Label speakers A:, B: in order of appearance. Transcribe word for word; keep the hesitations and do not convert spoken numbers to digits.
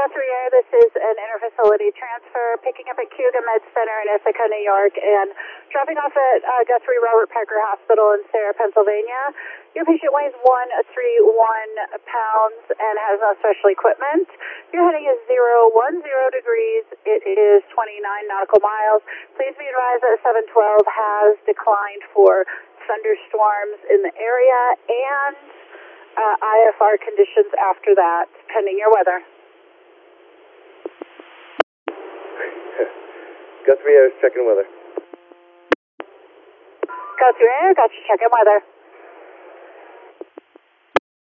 A: Guthrie Air, this is an interfacility transfer, picking up at Cuda Med Center in Ithaca, New York, and dropping off at uh, Guthrie Robert Parker Hospital in Sarah, Pennsylvania. Your patient weighs one three one pounds and has no special equipment. Your heading is zero one zero degrees. It is twenty-nine nautical miles. Please be advised that seven twelve has declined for thunderstorms in the area and uh, I F R conditions after that, pending your weather.
B: Guthrie Air is checking weather.
A: Guthrie Air, got you checking weather.